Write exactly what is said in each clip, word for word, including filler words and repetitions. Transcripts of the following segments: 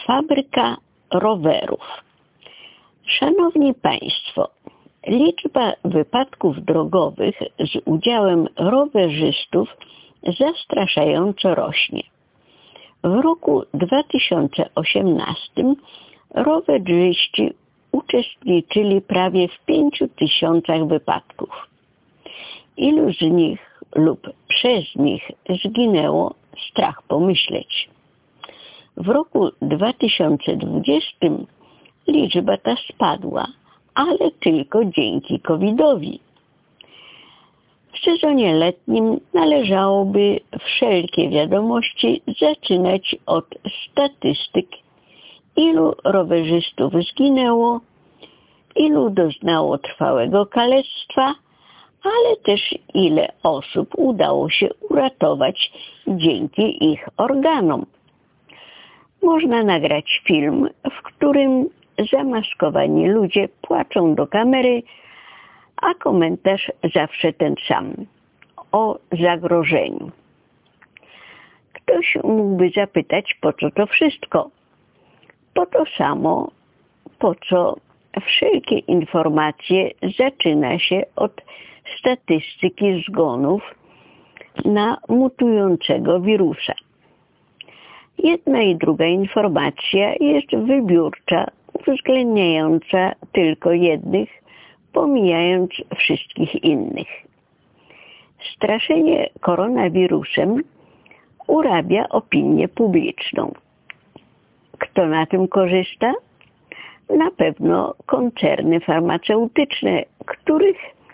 Fabryka rowerów. Szanowni Państwo, liczba wypadków drogowych z udziałem rowerzystów zastraszająco rośnie. W roku dwa tysiące osiemnastym rowerzyści uczestniczyli prawie w pięciu tysiącach wypadków. Ilu z nich lub przez nich zginęło, strach pomyśleć. W roku dwa tysiące dwudziestym liczba ta spadła, ale tylko dzięki kowidowi. W sezonie letnim należałoby wszelkie wiadomości zaczynać od statystyk, ilu rowerzystów zginęło, ilu doznało trwałego kalectwa, ale też ile osób udało się uratować dzięki ich organom. Można nagrać film, w którym zamaskowani ludzie płaczą do kamery, a komentarz zawsze ten sam – o zagrożeniu. Ktoś mógłby zapytać, po co to wszystko? Po to samo, po co wszelkie informacje zaczyna się od statystyki zgonów na mutującego wirusa. Jedna i druga informacja jest wybiórcza, uwzględniająca tylko jednych, pomijając wszystkich innych. Straszenie koronawirusem urabia opinię publiczną. Kto na tym korzysta? Na pewno koncerny farmaceutyczne, których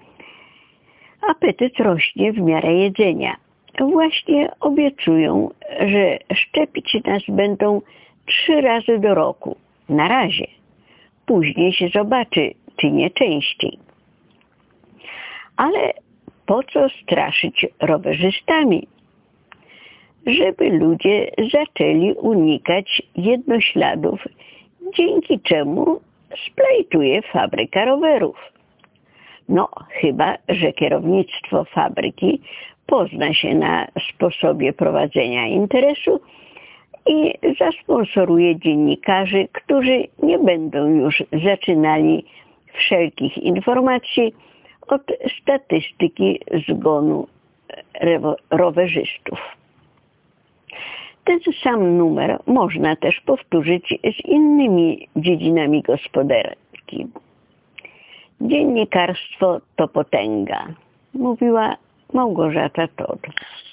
apetyt rośnie w miarę jedzenia. Właśnie obiecują, że szczepić nas będą trzy razy do roku. Na razie. Później się zobaczy, czy nie częściej. Ale po co straszyć rowerzystami? Żeby ludzie zaczęli unikać jednośladów, dzięki czemu splajtuje fabryka rowerów. No, chyba że kierownictwo fabryki pozna się na sposobie prowadzenia interesu i zasponsoruje dziennikarzy, którzy nie będą już zaczynali wszelkich informacji od statystyki zgonu rowerzystów. Ten sam numer można też powtórzyć z innymi dziedzinami gospodarki. Dziennikarstwo to potęga, mówiła Małgorzata Todd.